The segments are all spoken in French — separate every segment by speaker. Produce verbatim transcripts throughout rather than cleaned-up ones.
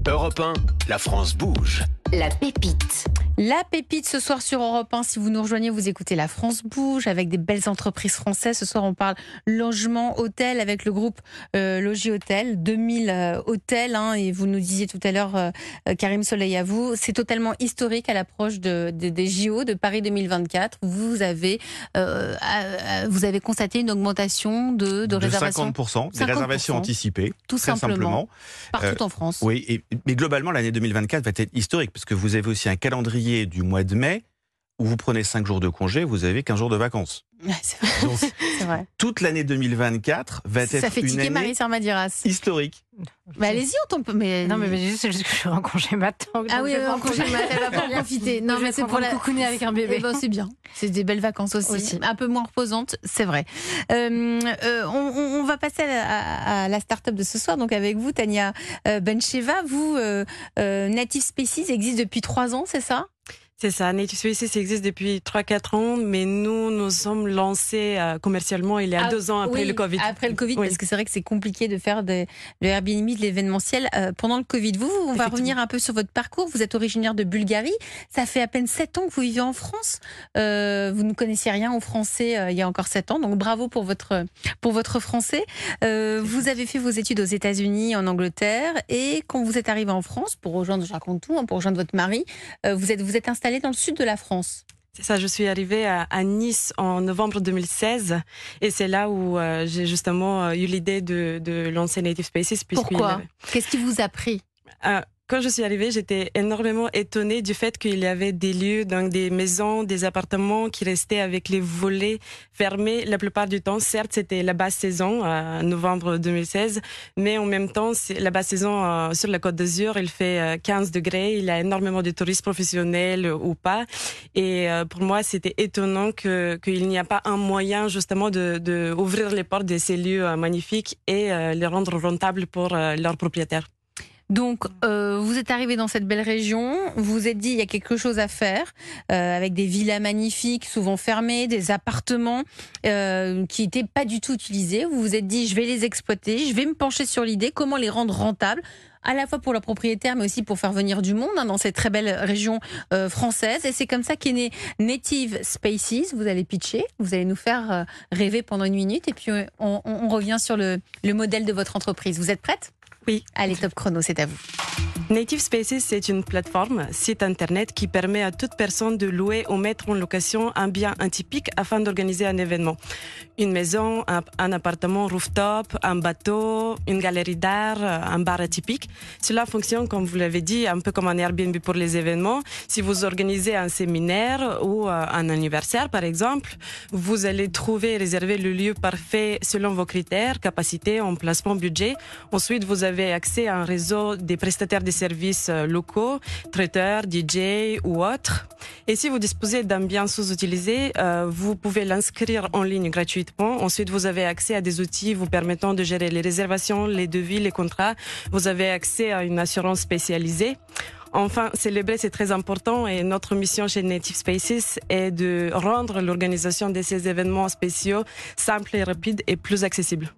Speaker 1: Europe un, la France bouge.
Speaker 2: La pépite.
Speaker 3: La pépite ce soir sur Europe un. Si vous nous rejoignez, vous écoutez La France bouge avec des belles entreprises françaises. Ce soir, on parle logement, hôtel avec le groupe euh, Logis Hôtel. deux mille euh, hôtels. Hein, et vous nous disiez tout à l'heure, euh, Karim Soleil à vous, c'est totalement historique à l'approche de, de, des J O de Paris deux mille vingt-quatre. Vous avez, euh, euh, vous avez constaté une augmentation de, de,
Speaker 4: de
Speaker 3: réservations.
Speaker 4: cinquante pour cent, des
Speaker 3: cinquante pour cent.
Speaker 4: réservations anticipées.
Speaker 3: Tout
Speaker 4: très
Speaker 3: simplement.
Speaker 4: simplement.
Speaker 3: Partout
Speaker 4: Euh,
Speaker 3: en France.
Speaker 4: Oui, et, mais globalement, l'année deux mille vingt-quatre va être historique, parce que vous avez aussi un calendrier du mois de mai où vous prenez cinq jours de congé, vous avez quinze jours de vacances.
Speaker 3: Ouais, c'est vrai.
Speaker 4: Donc,
Speaker 3: c'est vrai.
Speaker 4: toute l'année deux mille vingt-quatre va
Speaker 3: Ça
Speaker 4: être
Speaker 3: fait
Speaker 4: une
Speaker 3: tiquer
Speaker 4: année
Speaker 3: Marie Sarmadiras.
Speaker 4: historique.
Speaker 3: Bah, allez-y, on tombe. Mais...
Speaker 5: Non, mais, mais juste, c'est juste que je suis en congé maintenant.
Speaker 3: Ah oui, en congé mat, elle va pas en profiter. Non,
Speaker 5: Je
Speaker 3: mais
Speaker 5: vais
Speaker 3: c'est pour
Speaker 5: prendre
Speaker 3: la
Speaker 5: coucouner avec un bébé.
Speaker 3: Eh ben, c'est bien. C'est des belles vacances aussi.
Speaker 5: Aussi.
Speaker 3: Un peu moins reposantes, c'est vrai. Euh, euh, on, on va passer à la, à, à la start-up de ce soir. Donc avec vous, Tania euh, Bencheva, vous, euh, euh, Native Spaces existe depuis trois ans, c'est ça ?
Speaker 6: C'est ça, Native Spaces existe depuis trois quatre ans, mais nous, nous sommes lancés euh, commercialement il y a
Speaker 3: Ah,
Speaker 6: deux ans après
Speaker 3: oui,
Speaker 6: le Covid.
Speaker 3: Après le Covid,
Speaker 6: Oui.
Speaker 3: parce que c'est vrai que c'est compliqué de faire de, le Airbnb, de l'événementiel euh, pendant le Covid. Vous, on va revenir un peu sur votre parcours. Vous êtes originaire de Bulgarie. Ça fait à peine sept ans que vous vivez en France. Euh, vous ne connaissiez rien au français euh, il y a encore sept ans. Donc bravo pour votre, pour votre français. Euh, vous avez fait vos études aux États-Unis, en Angleterre. Et quand vous êtes arrivé en France, pour rejoindre, je raconte tout, hein, pour rejoindre votre mari, euh, vous êtes, vous êtes installé dans le sud de la France.
Speaker 6: C'est ça, je suis arrivée à, à Nice en novembre deux mille seize et c'est là où euh, j'ai justement euh, eu l'idée de, de lancer Native Spaces.
Speaker 3: Pourquoi ? Qu'est-ce qui vous a pris ?
Speaker 6: euh, Quand je suis arrivée, j'étais énormément étonnée du fait qu'il y avait des lieux, donc des maisons, des appartements qui restaient avec les volets fermés la plupart du temps. Certes, c'était la basse saison, euh, novembre deux mille seize, mais en même temps, c'est la basse saison euh, sur la Côte d'Azur, il fait euh, quinze degrés, il y a énormément de touristes professionnels euh, ou pas. Et euh, pour moi, c'était étonnant que qu'il n'y a pas un moyen justement de, de ouvrir les portes de ces lieux euh, magnifiques et euh, les rendre rentables pour euh, leurs propriétaires.
Speaker 3: Donc, euh, vous êtes arrivé dans cette belle région, vous vous êtes dit il y a quelque chose à faire, euh, avec des villas magnifiques, souvent fermées, des appartements euh, qui n'étaient pas du tout utilisés. Vous vous êtes dit je vais les exploiter, je vais me pencher sur l'idée, comment les rendre rentables, à la fois pour leurs propriétaires, mais aussi pour faire venir du monde hein, dans cette très belle région euh, française. Et c'est comme ça qu'est né Native Spaces. Vous allez pitcher, vous allez nous faire euh, rêver pendant une minute, et puis euh, on, on revient sur le, le modèle de votre entreprise. Vous êtes prête ?
Speaker 6: Oui.
Speaker 3: Allez, top chrono, c'est à vous.
Speaker 6: Native Spaces, c'est une plateforme, site internet qui permet à toute personne de louer ou mettre en location un bien atypique afin d'organiser un événement. Une maison, un, un appartement rooftop, un bateau, une galerie d'art, un bar atypique. Cela fonctionne, comme vous l'avez dit, un peu comme un Airbnb pour les événements. Si vous organisez un séminaire ou euh, un anniversaire, par exemple, vous allez trouver et réserver le lieu parfait selon vos critères, capacité, emplacement, budget. Ensuite, vous avez accès à un réseau des prestataires de services locaux, traiteurs, D J ou autres. Et si vous disposez d'un bien sous-utilisé, euh, vous pouvez l'inscrire en ligne gratuitement. Ensuite, vous avez accès à des outils vous permettant de gérer les réservations, les devis, les contrats. Vous avez accès à une assurance spécialisée. Enfin, célébrer, c'est très important et notre mission chez Native Spaces est de rendre l'organisation de ces événements spéciaux simple et rapide et plus accessible.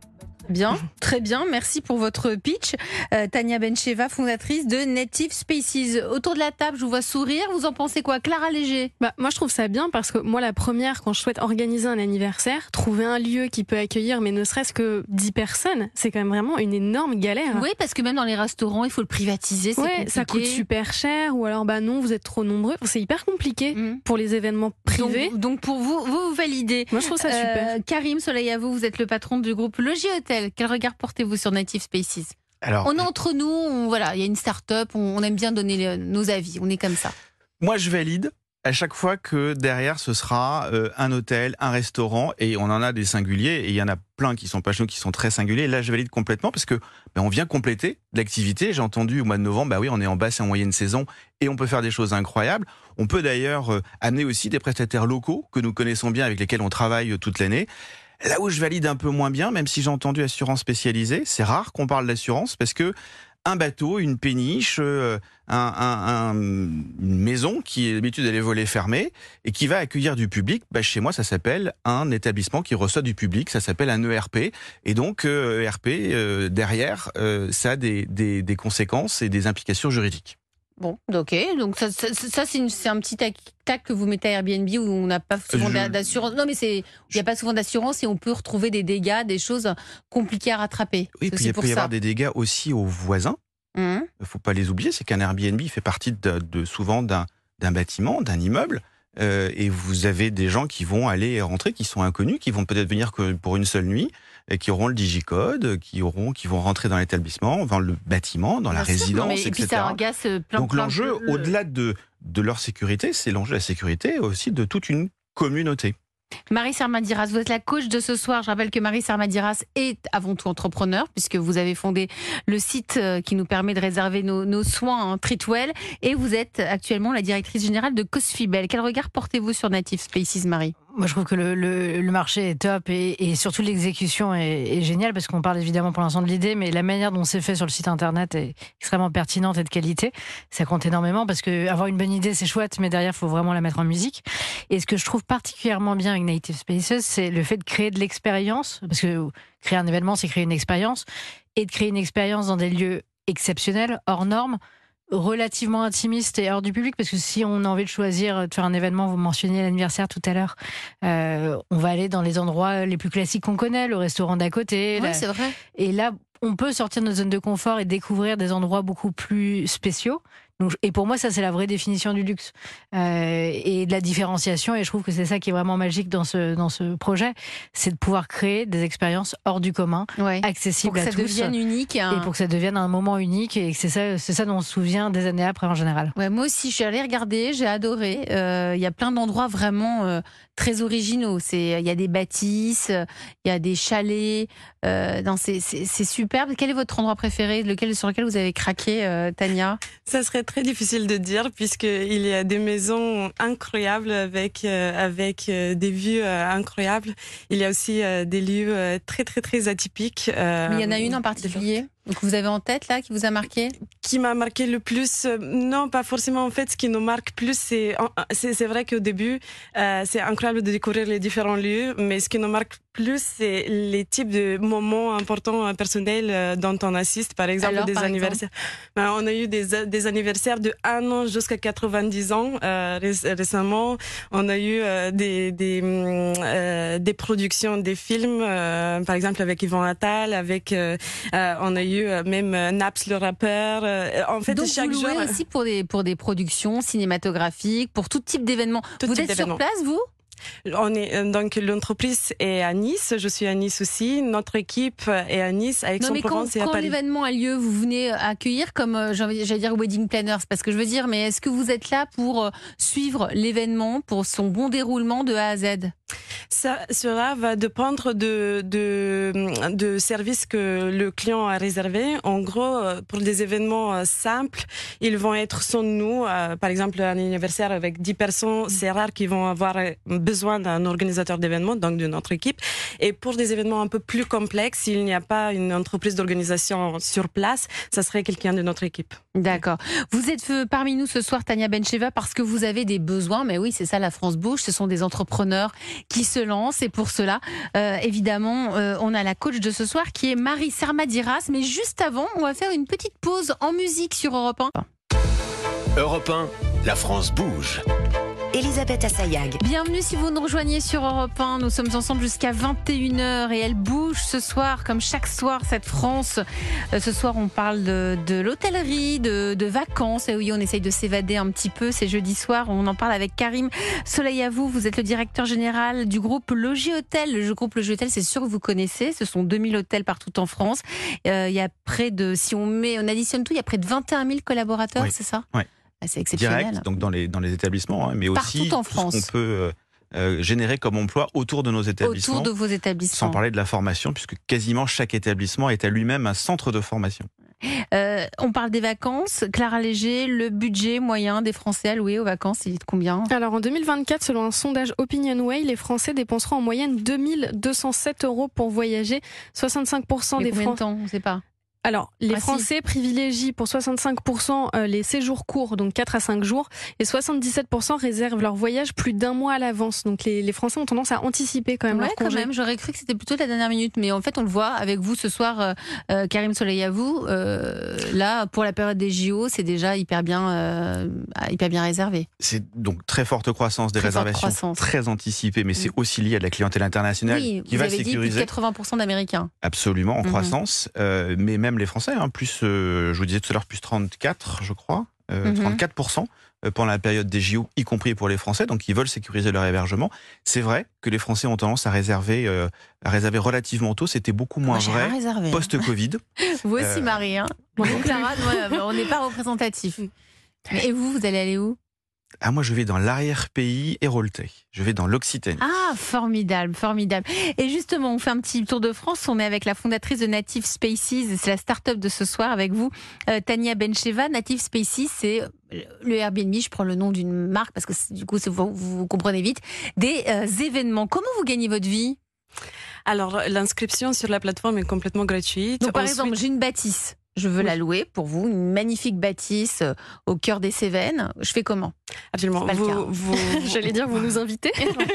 Speaker 3: Bien, très bien. Merci pour votre pitch. Euh, Tania Bencheva, fondatrice de Native Spaces. Autour de la table, je vous vois sourire. Vous en pensez quoi ? Clara Léger ?
Speaker 5: Bah, moi, je trouve ça bien parce que moi, la première, quand je souhaite organiser un anniversaire, trouver un lieu qui peut accueillir, mais ne serait-ce que dix personnes, c'est quand même vraiment une énorme galère.
Speaker 3: Oui, parce que même dans les restaurants, il faut le privatiser. C'est
Speaker 5: ouais,
Speaker 3: compliqué.
Speaker 5: ça coûte super cher ou alors, bah non, vous êtes trop nombreux. C'est hyper compliqué
Speaker 3: Mmh.
Speaker 5: pour les événements privés.
Speaker 3: Donc, donc pour vous, vous, vous validez.
Speaker 5: Moi, je trouve ça super.
Speaker 3: Euh, Karim Soleil à vous, vous êtes le patron du groupe Logis Hôtel. Quel regard portez-vous sur Native Spaces ?
Speaker 4: Alors,
Speaker 3: On est entre nous, on, voilà, il y a une start-up, on, on aime bien donner les- nos avis, on est comme ça.
Speaker 4: moi, je valide à chaque fois que derrière, ce sera euh, un hôtel, un restaurant, et on en a des singuliers, et il y en a plein qui sont pas chez nous, qui sont très singuliers. Là, je valide complètement parce que ben, on vient compléter l'activité. J'ai entendu au mois de novembre, bah oui, on est en basse et en moyenne saison, et on peut faire des choses incroyables. On peut d'ailleurs euh, amener aussi des prestataires locaux que nous connaissons bien, avec lesquels on travaille euh, toute l'année. Là où je valide un peu moins bien, même si j'ai entendu assurance spécialisée, c'est rare qu'on parle d'assurance parce que un bateau, une péniche, euh, un, un, un, une maison qui est d'habitude elle est volée fermée et qui va accueillir du public. Bah, chez moi, ça s'appelle un établissement qui reçoit du public, ça s'appelle un E R P. Et donc, euh, E R P, euh, derrière, euh, ça a des, des, des conséquences et des implications juridiques.
Speaker 3: Bon, ok. Donc ça, ça, ça c'est, une, c'est un petit tac que vous mettez à Airbnb où on n'a pas souvent Je... d'assurance. Non, mais c'est, il n'y a pas souvent d'assurance et on peut retrouver des dégâts, des choses compliquées à rattraper.
Speaker 4: Oui, puis il peut y ça. avoir des dégâts aussi aux voisins. Il mmh. ne faut pas les oublier, c'est qu'un Airbnb fait partie de, de souvent d'un, d'un bâtiment, d'un immeuble. Euh, et vous avez des gens qui vont aller et rentrer, qui sont inconnus, qui vont peut-être venir que pour une seule nuit, et qui auront le digicode, qui auront, qui vont rentrer dans l'établissement, dans le bâtiment, dans Bien la sûr, résidence, mais, et
Speaker 3: et
Speaker 4: cetera.
Speaker 3: Puis ça agace plein,
Speaker 4: Donc
Speaker 3: plein
Speaker 4: l'enjeu,
Speaker 3: de...
Speaker 4: au-delà de, de leur sécurité, c'est l'enjeu de la sécurité aussi de toute une communauté.
Speaker 3: Marie Sarmadiras, vous êtes la coach de ce soir. Je rappelle que Marie Sarmadiras est avant tout entrepreneur puisque vous avez fondé le site qui nous permet de réserver nos, nos soins, hein, Treatwell, et vous êtes actuellement la directrice générale de Cosfibel. Quel regard portez-vous sur Native Spaces, Marie ?
Speaker 2: Moi, je trouve que le, le, le marché est top et, et surtout l'exécution est, est géniale parce qu'on parle évidemment pour l'instant de l'idée, mais la manière dont c'est fait sur le site internet est extrêmement pertinente et de qualité. Ça compte énormément parce que avoir une bonne idée, c'est chouette, mais derrière, il faut vraiment la mettre en musique. Et ce que je trouve particulièrement bien avec Native Spaces, c'est le fait de créer de l'expérience, parce que créer un événement, c'est créer une expérience, et de créer une expérience dans des lieux exceptionnels, hors normes, relativement intimiste et hors du public, parce que si on a envie de choisir de faire un événement, vous mentionniez l'anniversaire tout à l'heure, euh, on va aller dans les endroits les plus classiques qu'on connaît, le restaurant d'à côté.
Speaker 3: Oui,
Speaker 2: là.
Speaker 3: c'est vrai.
Speaker 2: Et là, on peut sortir de notre zone de confort et découvrir des endroits beaucoup plus spéciaux. Donc, et pour moi, ça, c'est la vraie définition du luxe euh, et de la différenciation. Et je trouve que c'est ça qui est vraiment magique dans ce, dans ce projet, c'est de pouvoir créer des expériences hors du commun, ouais. accessibles à tous.
Speaker 3: Pour que ça devienne unique. Hein.
Speaker 2: Et pour que ça devienne un moment unique. Et c'est ça, c'est ça dont on se souvient des années après en général.
Speaker 3: Ouais, moi aussi, je suis allée regarder, j'ai adoré. Il euh, y a plein d'endroits vraiment euh, très originaux. Il y a des bâtisses, il y a des chalets. Euh, non, c'est, c'est, c'est superbe. Quel est votre endroit préféré, lequel, sur lequel vous avez craqué, euh, Tania ?
Speaker 6: Ça serait très difficile de dire puisqu'il y a des maisons incroyables avec, euh, avec euh, des vues euh, incroyables. Il y a aussi euh, des lieux euh, très très très atypiques. Euh,
Speaker 3: Mais il y en a une en particulier que vous avez en tête là, qui vous a marqué ?
Speaker 6: Qui m'a marqué le plus ? Non, pas forcément. En fait, ce qui nous marque plus, c'est c'est, c'est vrai qu'au début, euh, c'est incroyable de découvrir les différents lieux, mais ce qui nous marque plus, c'est les types de moments importants personnels dont on assiste, par exemple. Alors, des par anniversaires. Ben, on a eu des, des anniversaires de un an jusqu'à quatre-vingt-dix ans euh, récemment. On a eu euh, des des, euh, des productions, des films, euh, par exemple avec Yvon Attal, avec euh, euh, on a eu même Naps le rappeur. En fait,
Speaker 3: donc
Speaker 6: chaque
Speaker 3: vous louez
Speaker 6: jour
Speaker 3: aussi pour des pour des productions cinématographiques, pour tout type d'événements.
Speaker 6: Tout
Speaker 3: vous
Speaker 6: type
Speaker 3: êtes
Speaker 6: d'événements.
Speaker 3: sur place, vous ?
Speaker 6: On est donc l'entreprise est à Nice, je suis à Nice aussi. Notre équipe est à Nice, à Aix-en-Provence et à
Speaker 3: Paris. Quand l'événement a lieu, vous venez accueillir comme j'allais dire wedding planner, c'est pas ce que je veux dire, mais est-ce que vous êtes là pour suivre l'événement, pour son bon déroulement de A à Z ?
Speaker 6: Ça, cela va dépendre de, de, de services que le client a réservé. En gros, pour des événements simples, ils vont être sans nous. Par exemple, un anniversaire avec dix personnes, c'est rare qu'ils vont avoir besoin d'un organisateur d'événements, donc de notre équipe. Et pour des événements un peu plus complexes, s'il n'y a pas une entreprise d'organisation sur place, ça serait quelqu'un de notre équipe.
Speaker 3: D'accord. Vous êtes parmi nous ce soir, Tania Bencheva, parce que vous avez des besoins. Mais oui, c'est ça, la France bouge. Ce sont des entrepreneurs qui se lancent. Et pour cela, euh, évidemment, euh, on a la coach de ce soir qui est Marie Sarmadiras. Mais juste avant, on va faire une petite pause en musique sur Europe un.
Speaker 1: Europe un, la France bouge.
Speaker 7: Elisabeth Assayag.
Speaker 3: Bienvenue si vous nous rejoignez sur Europe un. Nous sommes ensemble jusqu'à vingt et une heures et elle bouge ce soir, comme chaque soir, cette France. Euh, ce soir, on parle de, de l'hôtellerie, de, de vacances. Et oui, on essaye de s'évader un petit peu. C'est jeudi soir. On en parle avec Karim Soleil à vous. Vous êtes le directeur général du groupe Logis Hôtel. Le groupe Logis Hôtel, c'est sûr que vous connaissez. Ce sont deux mille hôtels partout en France. Euh, il y a près de, si on met, on additionne tout, il y a près de vingt et un mille collaborateurs,
Speaker 4: oui.
Speaker 3: c'est ça ?
Speaker 4: Oui.
Speaker 3: C'est exceptionnel.
Speaker 4: Direct, donc dans les, dans les établissements, hein, mais
Speaker 3: partout
Speaker 4: aussi
Speaker 3: en
Speaker 4: tout
Speaker 3: France.
Speaker 4: ce qu'on peut euh, générer comme emploi autour de nos établissements.
Speaker 3: Autour de vos établissements.
Speaker 4: Sans parler de la formation, puisque quasiment chaque établissement est à lui-même un centre de formation.
Speaker 3: Euh, on parle des vacances. Clara Léger, le budget moyen des Français alloués aux vacances, il est de combien ?
Speaker 5: Alors en deux mille vingt-quatre, selon un sondage OpinionWay, les Français dépenseront en moyenne deux mille deux cent sept euros pour voyager. soixante-cinq pour cent
Speaker 3: Mais
Speaker 5: des
Speaker 3: combien
Speaker 5: Français.
Speaker 3: de temps ? On ne sait pas.
Speaker 5: Alors, les
Speaker 3: Ah, si.
Speaker 5: Français privilégient pour soixante-cinq pour cent euh, les séjours courts, donc quatre à cinq jours, et soixante-dix-sept pour cent réservent leur voyage plus d'un mois à l'avance. Donc les, les Français ont tendance à anticiper quand même
Speaker 3: Ouais,
Speaker 5: leur
Speaker 3: quand
Speaker 5: congé.
Speaker 3: même. J'aurais cru que c'était plutôt de la dernière minute, mais en fait, on le voit avec vous ce soir, euh, euh, Karim Soleil-Avou. Euh, là, pour la période des J O, c'est déjà hyper bien, euh, hyper bien réservé.
Speaker 4: C'est donc très forte croissance des
Speaker 3: Très forte
Speaker 4: réservations,
Speaker 3: croissance.
Speaker 4: très anticipées, mais c'est
Speaker 3: Mm.
Speaker 4: aussi lié à de la clientèle internationale
Speaker 3: Oui,
Speaker 4: qui
Speaker 3: vous
Speaker 4: va
Speaker 3: avez dit plus de
Speaker 4: sécuriser.
Speaker 3: quatre-vingts pour cent d'Américains.
Speaker 4: Absolument, en
Speaker 3: Mhm.
Speaker 4: croissance. Euh, mais même les Français, hein, plus, euh, je vous disais tout à l'heure, plus trente-quatre, je crois, euh,
Speaker 3: Mhm.
Speaker 4: trente-quatre pour cent euh, pendant la période des J O, y compris pour les Français, donc ils veulent sécuriser leur hébergement. C'est vrai que les Français ont tendance à réserver, euh, à réserver relativement tôt. C'était beaucoup moins
Speaker 3: Moi, j'ai
Speaker 4: vrai
Speaker 3: rien réservé.
Speaker 4: post-Covid.
Speaker 3: Vous aussi,
Speaker 4: Euh,
Speaker 3: Marie. Hein.
Speaker 5: Moi non
Speaker 3: Donc,
Speaker 5: plus.
Speaker 3: Clara, ouais, on n'est pas représentatif. Mais et vous, vous allez aller où?
Speaker 4: Ah, moi, je vais dans l'arrière-pays héroltais. Je vais dans l'Occitanie.
Speaker 3: Ah, formidable, formidable. Et justement, on fait un petit tour de France. On est avec la fondatrice de Native Spaces. C'est la start-up de ce soir avec vous, euh, Tania Bencheva. Native Spaces, c'est le Airbnb. Je prends le nom d'une marque parce que c'est- du coup, c'est- vous, vous comprenez vite. Des euh, événements. Comment vous gagnez votre vie?
Speaker 6: Alors, l'inscription sur la plateforme est complètement gratuite.
Speaker 3: Donc, par
Speaker 6: Ensuite-
Speaker 3: exemple, j'ai une bâtisse. Je veux la louer pour vous, une magnifique bâtisse euh, au cœur des Cévennes. Je fais comment?
Speaker 6: Absolument.
Speaker 3: C'est pas le
Speaker 6: Vous,
Speaker 3: cas, hein.
Speaker 6: vous,
Speaker 5: J'allais dire, vous nous invitez.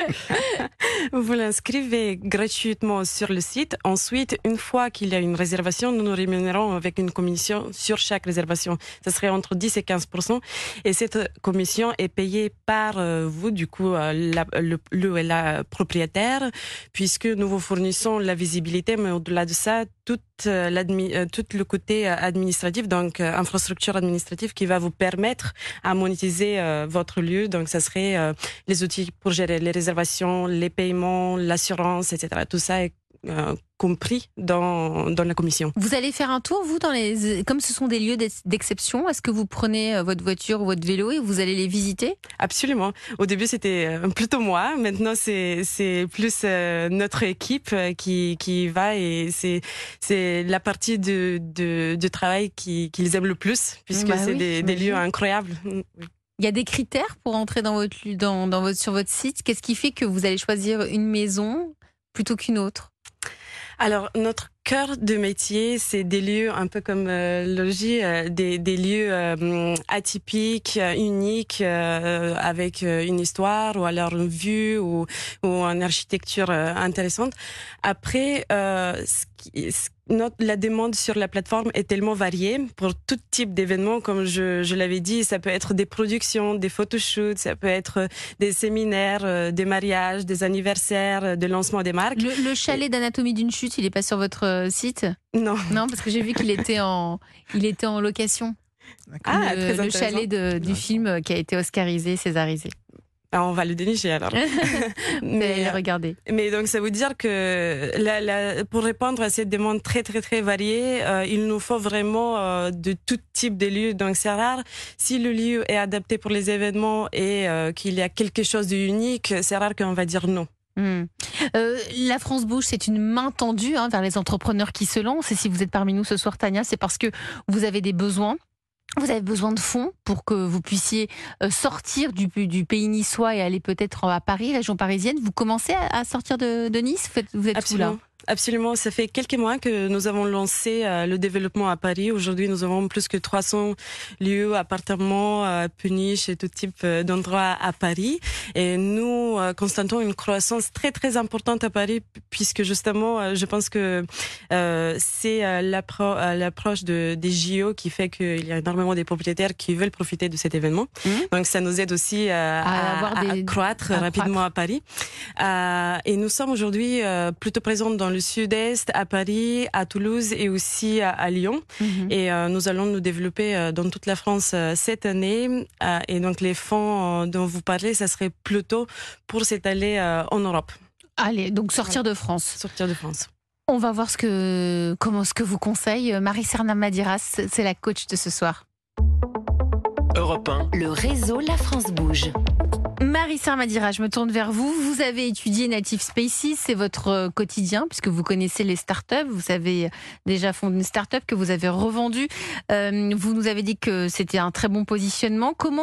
Speaker 6: vous l'inscrivez gratuitement sur le site. Ensuite, une fois qu'il y a une réservation, nous nous rémunérons avec une commission sur chaque réservation. Ce serait entre dix et quinze pour cent. Et cette commission est payée par euh, vous, du coup, euh, la, le, le, la propriétaire, puisque nous vous fournissons la visibilité, mais au-delà de ça, toute, euh, l'admi, euh, tout le côté euh, administratif, donc euh, infrastructure administrative qui va vous permettre à monétiser euh, votre lieu. Donc, ça serait euh, les outils pour gérer les réservations, les paiements, l'assurance, et cetera. Tout ça est euh, compris dans, dans la commission.
Speaker 3: Vous allez faire un tour, vous, dans les, comme ce sont des lieux d'ex- d'exception, est-ce que vous prenez euh, votre voiture ou votre vélo et vous allez les visiter?
Speaker 6: Absolument. Au début, c'était euh, plutôt moi. Maintenant, c'est c'est plus euh, notre équipe euh, qui qui va et c'est c'est la partie de de, de travail qui qu'ils aiment le plus puisque
Speaker 3: Bah
Speaker 6: c'est
Speaker 3: oui,
Speaker 6: des, des
Speaker 3: j'imagine.
Speaker 6: lieux incroyables. Oui.
Speaker 3: Il y a des critères pour entrer dans votre, lieu- dans, dans votre, sur votre site. Qu'est-ce qui fait que vous allez choisir une maison plutôt qu'une autre?
Speaker 6: Alors, notre cœur de métier, c'est des lieux un peu comme euh, le logis, euh, des, des lieux euh, atypiques, euh, uniques, euh, avec euh, une histoire ou alors une vue ou, ou une architecture euh, intéressante. Après, euh, ce qui, ce- notre, la demande sur la plateforme est tellement variée pour tout type d'événements. Comme je, je l'avais dit, ça peut être des productions, des photoshoots, ça peut être des séminaires, euh, des mariages, des anniversaires, euh, des lancements des marques.
Speaker 3: Le, le chalet d'anatomie d'une chute, il est pas sur votre euh, site?
Speaker 6: Non.
Speaker 3: Non, parce que j'ai vu qu'il était en, il était en location.
Speaker 6: Ah,
Speaker 3: le,
Speaker 6: très
Speaker 3: le
Speaker 6: intéressant.
Speaker 3: chalet de- du film euh, qui a été oscarisé, césarisé.
Speaker 6: Ah, on va le dénicher alors.
Speaker 3: Vous allez
Speaker 6: mais,
Speaker 3: les regarder.
Speaker 6: mais donc ça veut dire que la, la, pour répondre à cette demande très très très variée, euh, il nous faut vraiment euh, de tout type de lieux. Donc c'est rare si le lieu est adapté pour les événements et euh, qu'il y a quelque chose d'unique, c'est rare qu'on va dire non.
Speaker 3: Hmm. Euh, la France bouge, c'est une main tendue hein, vers les entrepreneurs qui se lancent. Et si vous êtes parmi nous ce soir, Tania, c'est parce que vous avez des besoins. Vous avez besoin de fonds pour que vous puissiez euh, sortir du, du pays niçois et aller peut-être à Paris, région parisienne. Vous commencez à, à sortir de, de Nice? Vous êtes, vous êtes où là?
Speaker 6: Absolument. Absolument, ça fait quelques mois que nous avons lancé euh, le développement à Paris. Aujourd'hui, nous avons plus que trois cents lieux, appartements, euh, péniches et tout type euh, d'endroits à Paris. Et nous euh, constatons une croissance très très importante à Paris puisque justement, euh, je pense que euh, c'est euh, l'appro- euh, l'approche de, des J O qui fait qu'il y a énormément de propriétaires qui veulent profiter de cet événement.
Speaker 3: Mmh.
Speaker 6: Donc ça nous aide aussi euh, à,
Speaker 3: avoir
Speaker 6: à-
Speaker 3: des-
Speaker 6: à croître
Speaker 3: à
Speaker 6: rapidement
Speaker 3: croître.
Speaker 6: à Paris. Euh, et nous sommes aujourd'hui euh, plutôt présents dans le sud-est, à Paris, à Toulouse et aussi à, à Lyon.
Speaker 3: Mhm.
Speaker 6: Et euh, nous allons nous développer euh, dans toute la France euh, cette année. Euh, et donc les fonds euh, dont vous parlez, ça serait plutôt pour s'étaler euh, en Europe,
Speaker 3: Allez, donc sortir de France.
Speaker 6: sortir de France.
Speaker 3: On va voir ce que, comment, ce que vous conseille Marie-Serna Madiras, c'est la coach de ce soir.
Speaker 1: Europe un,
Speaker 7: Le réseau La France bouge.
Speaker 3: Marie-Serna Madiras, je me tourne vers vous. Vous avez étudié Native Spaces, c'est votre euh, quotidien, puisque vous connaissez les startups. Vous avez déjà fondé une startup que vous avez revendue. Euh, vous nous avez dit que c'était un très bon positionnement. Comment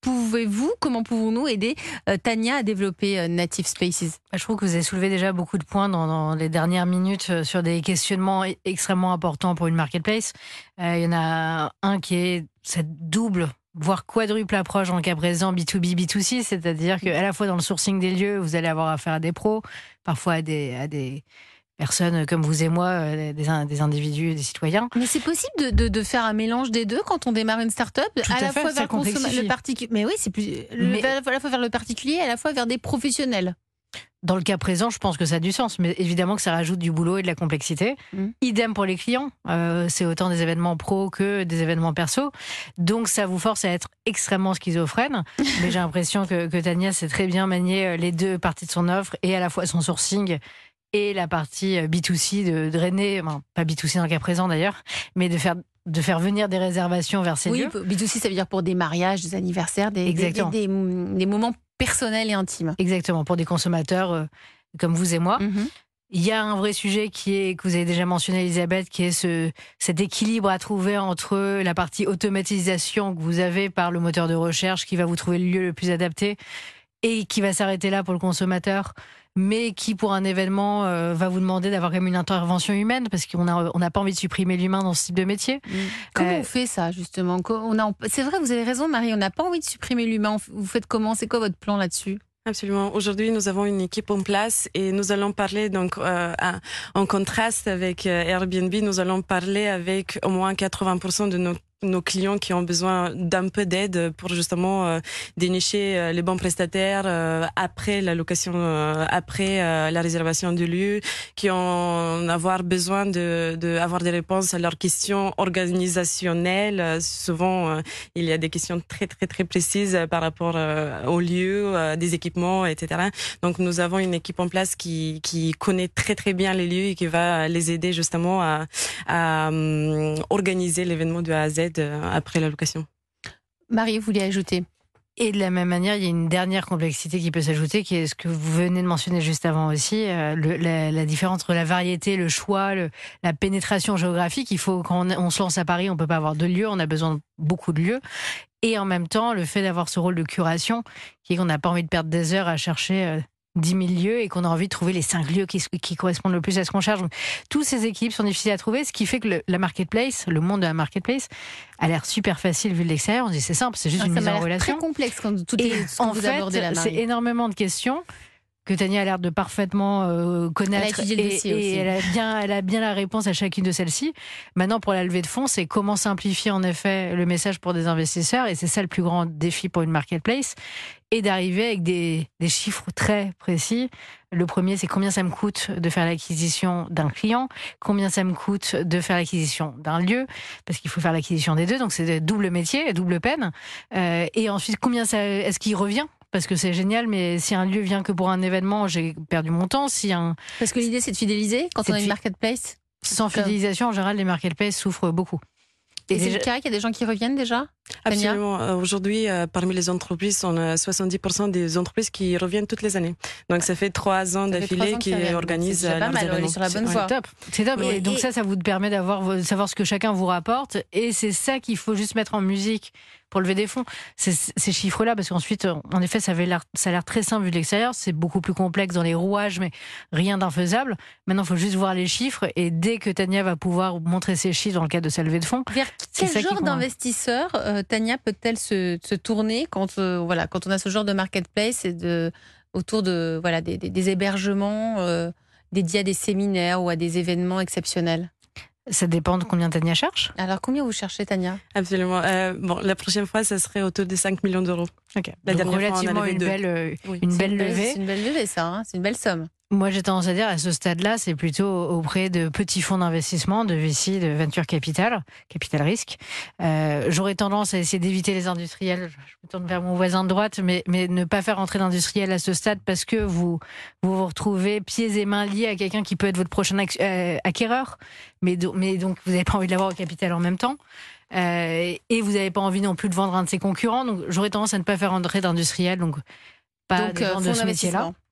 Speaker 3: pouvez-vous, comment pouvons-nous aider euh, Tania à développer euh, Native Spaces?
Speaker 2: Je trouve que vous avez soulevé déjà beaucoup de points dans, dans les dernières minutes sur des questionnements extrêmement importants pour une marketplace. Euh, il y en a un qui est cette double, voire quadruple approche en cas présent B deux B, B deux C, c'est-à-dire qu'à la fois dans le sourcing des lieux, vous allez avoir affaire à des pros, parfois à des, à des personnes comme vous et moi, des, des individus, des citoyens.
Speaker 3: Mais c'est possible de, de, de faire un mélange des deux quand on démarre une start-up,
Speaker 2: Tout
Speaker 3: à,
Speaker 2: à
Speaker 3: la
Speaker 2: fait,
Speaker 3: fois
Speaker 2: ça
Speaker 3: vers le, consomma- le particulier. Mais oui, c'est plus le,
Speaker 2: Mais-
Speaker 3: à la fois vers le particulier, et à la fois vers des professionnels.
Speaker 2: Dans le cas présent, je pense que ça a du sens, mais évidemment que ça rajoute du boulot et de la complexité.
Speaker 3: Mm.
Speaker 2: Idem pour les clients, euh, c'est autant des événements pro que des événements perso. Donc ça vous force à être extrêmement schizophrène. Mais j'ai l'impression que, que Tania sait très bien manier les deux parties de son offre, et à la fois son sourcing et la partie B deux C, de drainer, enfin, pas B deux C dans le cas présent d'ailleurs, mais de faire de faire venir des réservations vers ces
Speaker 3: Oui,
Speaker 2: lieux.
Speaker 3: B deux C, ça veut dire pour des mariages, des anniversaires, des, des,
Speaker 2: Exactement.
Speaker 3: des, des, des moments personnels et intimes.
Speaker 2: Exactement, pour des consommateurs euh, comme vous et moi.
Speaker 3: Mhm.
Speaker 2: Il y a un vrai sujet qui est, que vous avez déjà mentionné, Elisabeth, qui est ce, cet équilibre à trouver entre la partie automatisation que vous avez par le moteur de recherche qui va vous trouver le lieu le plus adapté et qui va s'arrêter là pour le consommateur, mais qui, pour un événement, euh, va vous demander d'avoir quand même une intervention humaine, parce qu'on n'a on n'a pas envie de supprimer l'humain dans ce type de métier.
Speaker 3: Comment
Speaker 2: Euh,
Speaker 3: on fait ça, justement? On a, c'est vrai, vous avez raison, Marie, on n'a pas envie de supprimer l'humain. Vous faites comment? C'est quoi votre plan là-dessus?
Speaker 6: Absolument. Aujourd'hui, nous avons une équipe en place et nous allons parler donc euh, à- en contraste avec euh, Airbnb. Nous allons parler avec au moins quatre-vingts pour cent de nos nos clients qui ont besoin d'un peu d'aide pour justement euh, dénicher euh, les bons prestataires euh, après la location, euh, après euh, la réservation du lieu, qui ont avoir besoin de, de avoir des réponses à leurs questions organisationnelles. Euh, souvent, euh, il y a des questions très très très précises par rapport euh, au lieu, euh, des équipements, et cetera. Donc, nous avons une équipe en place qui qui connaît très très bien les lieux et qui va les aider justement à, à um, organiser l'événement de A à Z après la location.
Speaker 3: Marie, vous voulez ajouter?
Speaker 2: Et de la même manière, il y a une dernière complexité qui peut s'ajouter, qui est ce que vous venez de mentionner juste avant aussi, euh, le, la, la différence entre la variété, le choix, le, la pénétration géographique. Il faut, quand on, on se lance à Paris, on peut pas avoir de lieux, on a besoin de beaucoup de lieux. Et en même temps, le fait d'avoir ce rôle de curation, qui est qu'on n'a pas envie de perdre des heures à chercher euh, dix mille lieux et qu'on a envie de trouver les cinq lieux qui, qui correspondent le plus à ce qu'on cherche. Donc, toutes ces équipes sont difficiles à trouver, ce qui fait que le, la marketplace, le monde de la marketplace, a l'air super facile vu de l'extérieur. On se dit c'est simple, c'est juste
Speaker 3: Ah,
Speaker 2: une
Speaker 3: ça
Speaker 2: mise
Speaker 3: m'a
Speaker 2: en
Speaker 3: l'air
Speaker 2: relation.
Speaker 3: très complexe quand tout
Speaker 2: Et
Speaker 3: est, ce que
Speaker 2: en
Speaker 3: vous
Speaker 2: fait,
Speaker 3: abordez là,
Speaker 2: c'est
Speaker 3: Marie.
Speaker 2: énormément de questions que Tania a l'air de parfaitement euh, connaître,
Speaker 3: Elle a étudié le
Speaker 2: et,
Speaker 3: dossier
Speaker 2: et
Speaker 3: aussi.
Speaker 2: elle a bien, elle a bien la réponse à chacune de celles-ci. Maintenant, pour la levée de fonds, c'est comment simplifier en effet le message pour des investisseurs, et c'est ça le plus grand défi pour une marketplace, et d'arriver avec des, des chiffres très précis. Le premier, c'est combien ça me coûte de faire l'acquisition d'un client, combien ça me coûte de faire l'acquisition d'un lieu, parce qu'il faut faire l'acquisition des deux, donc c'est double métier, double peine. Euh, et ensuite, combien ça, est-ce qu'il revient? Parce que c'est génial, mais si un lieu vient que pour un événement, j'ai perdu mon temps. Si un...
Speaker 3: Parce que l'idée, c'est de fidéliser quand
Speaker 2: C'est
Speaker 3: on a
Speaker 2: de
Speaker 3: une
Speaker 2: fi-
Speaker 3: marketplace.
Speaker 2: Sans fidélisation, en général, les marketplaces souffrent beaucoup.
Speaker 3: Et c'est
Speaker 2: déjà-
Speaker 3: le cas, il y a des gens qui reviennent déjà? Tania?
Speaker 6: Absolument. Euh, Aujourd'hui, euh, parmi les entreprises, on a soixante-dix pour cent des entreprises qui reviennent toutes les années. Donc, ça fait trois ans
Speaker 3: Ça fait trois
Speaker 6: d'affilée
Speaker 3: ans qu'ils
Speaker 6: qu'ils
Speaker 3: reviennent.
Speaker 6: organisent
Speaker 3: C'est déjà
Speaker 6: euh,
Speaker 3: pas
Speaker 6: leurs
Speaker 3: mal, on est
Speaker 6: événements.
Speaker 3: sur la bonne
Speaker 6: Ouais.
Speaker 3: voie.
Speaker 2: C'est top. C'est top.
Speaker 3: Et-
Speaker 2: Et donc
Speaker 3: et-
Speaker 2: ça, ça vous permet d'avoir vos- savoir ce que chacun vous rapporte. Et c'est ça qu'il faut juste mettre en musique pour lever des fonds. C'est ces chiffres-là, parce qu'ensuite, en effet, ça avait l'air, ça a l'air très simple vu de l'extérieur. C'est beaucoup plus complexe dans les rouages, mais rien d'infaisable. Maintenant, il faut juste voir les chiffres. Et dès que Tania va pouvoir montrer ses chiffres dans le cadre de sa levée de fonds,
Speaker 3: Vers
Speaker 2: C'est
Speaker 3: quel
Speaker 2: ça qui
Speaker 3: genre
Speaker 2: convainc.
Speaker 3: d'investisseur euh, Tania peut-elle se, se tourner quand euh, voilà quand on a ce genre de marketplace et de autour de voilà des, des, des hébergements euh, dédiés à des séminaires ou à des événements exceptionnels?
Speaker 2: ça dépend de combien Tania cherche.
Speaker 3: Alors combien vous cherchez, Tania?
Speaker 6: Absolument. Euh, bon, la prochaine fois, ça serait autour de cinq millions d'euros.
Speaker 2: Okay.
Speaker 6: La
Speaker 2: Donc,
Speaker 6: dernière fois, on a
Speaker 2: relativement
Speaker 6: levé
Speaker 2: une
Speaker 6: deux.
Speaker 2: belle, euh,
Speaker 6: Oui.
Speaker 2: une
Speaker 3: C'est
Speaker 2: belle
Speaker 3: belle-
Speaker 2: levée.
Speaker 3: C'est une belle levée, ça. Hein, c'est une belle somme.
Speaker 2: Moi, j'ai tendance à dire, à ce stade-là, c'est plutôt auprès de petits fonds d'investissement, de V C, de venture capital, capital risque. Euh, J'aurais tendance à essayer d'éviter les industriels. Je me tourne vers mon voisin de droite, mais, mais ne pas faire entrer d'industriels à ce stade parce que vous vous, vous retrouvez pieds et mains liés à quelqu'un qui peut être votre prochain ac- euh, acquéreur, mais, do- mais donc vous n'avez pas envie de l'avoir au capital en même temps. Euh, et vous n'avez pas envie non plus de vendre un de ses concurrents. Donc, j'aurais tendance à ne pas faire entrer d'industriels. Donc, pas
Speaker 3: Donc
Speaker 2: des
Speaker 3: euh,
Speaker 2: gens
Speaker 3: fonds
Speaker 2: de ce métier-là.
Speaker 3: d'investissement.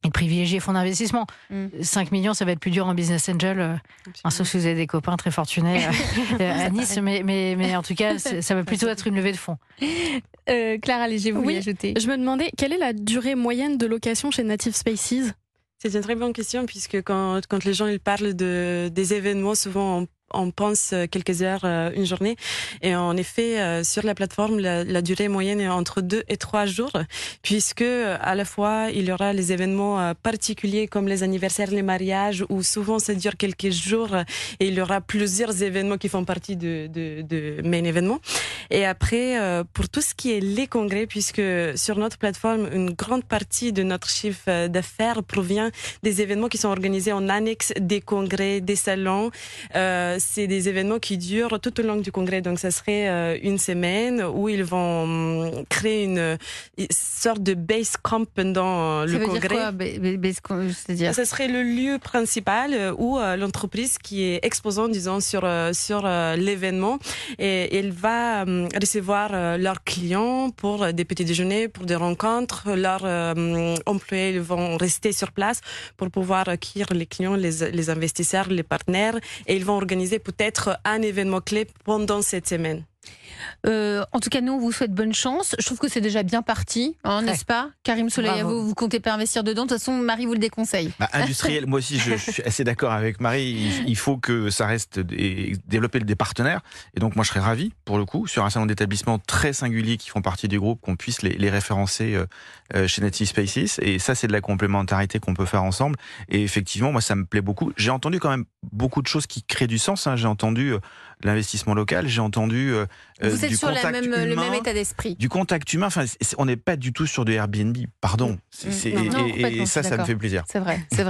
Speaker 2: et de privilégier les fonds d'investissement.
Speaker 3: Mm.
Speaker 2: cinq millions, ça va être plus dur en business angel, euh, hein, sauf si vous avez des copains très fortunés euh, à Nice, mais, mais, mais en tout cas, ça va plutôt être une levée de fonds.
Speaker 3: Euh, Clara Léger, vous
Speaker 5: Oui.
Speaker 3: voulez ajouter?
Speaker 5: Je me demandais quelle est la durée moyenne de location chez Native Spaces?
Speaker 6: C'est une très bonne question puisque quand, quand les gens ils parlent de, des événements, souvent on, on pense quelques heures, une journée. Et en effet, sur la plateforme, la, la durée moyenne est entre deux et trois jours puisque à la fois, il y aura les événements particuliers comme les anniversaires, les mariages où souvent ça dure quelques jours et il y aura plusieurs événements qui font partie de, de, de main événements. Et après, pour tout ce qui est les congrès, puisque sur notre plateforme, une grande partie de notre chiffre d'affaires provient des événements qui sont organisés en annexe des congrès, des salons. Euh, c'est des événements qui durent tout au long du congrès. Donc, ça serait euh, une semaine où ils vont créer une, une sorte de base camp pendant
Speaker 3: Ça
Speaker 6: le
Speaker 3: veut
Speaker 6: congrès.
Speaker 3: dire quoi, ba- ba- base camp, c'est-à-dire?
Speaker 6: Ça serait le lieu principal où euh, l'entreprise qui est exposante, disons, sur euh, sur euh, l'événement, et elle va euh, recevoir euh, leurs clients pour des petits déjeuners, pour des rencontres. Leurs euh, employés vont rester sur place pour pouvoir accueillir les clients, les, les investisseurs, les partenaires, et ils vont organiser peut-être un événement clé pendant cette semaine.
Speaker 3: Euh, en tout cas, nous, on vous souhaite bonne chance. Je trouve que c'est déjà bien parti, hein,
Speaker 2: Ouais.
Speaker 3: n'est-ce pas? Karim Soleil,
Speaker 2: Bravo.
Speaker 3: vous, vous comptez pas investir dedans. De toute façon, Marie vous le déconseille.
Speaker 4: Bah, industriel, moi aussi, je, je suis assez d'accord avec Marie. Il, il faut que ça reste des, développer des partenaires. Et donc, moi, je serais ravi, pour le coup, sur un salon d'établissements très singuliers qui font partie du groupe, qu'on puisse les, les référencer euh, chez Native Spaces. Et ça, c'est de la complémentarité qu'on peut faire ensemble. Et effectivement, moi, ça me plaît beaucoup. J'ai entendu quand même beaucoup de choses qui créent du sens. Hein. J'ai entendu euh, l'investissement local, j'ai entendu euh,
Speaker 3: Vous êtes
Speaker 4: du
Speaker 3: sur la
Speaker 4: contact
Speaker 3: même, le
Speaker 4: humain,
Speaker 3: même état d'esprit.
Speaker 4: du contact humain. Enfin, c'est- on n'est pas du tout sur du Airbnb. Pardon. C'est- c'est-
Speaker 3: Non, non,
Speaker 4: et- et,
Speaker 3: complètement,
Speaker 4: et
Speaker 3: je
Speaker 4: ça,
Speaker 3: suis
Speaker 4: ça me
Speaker 3: d'accord.
Speaker 4: fait plaisir.
Speaker 3: C'est vrai, c'est vrai.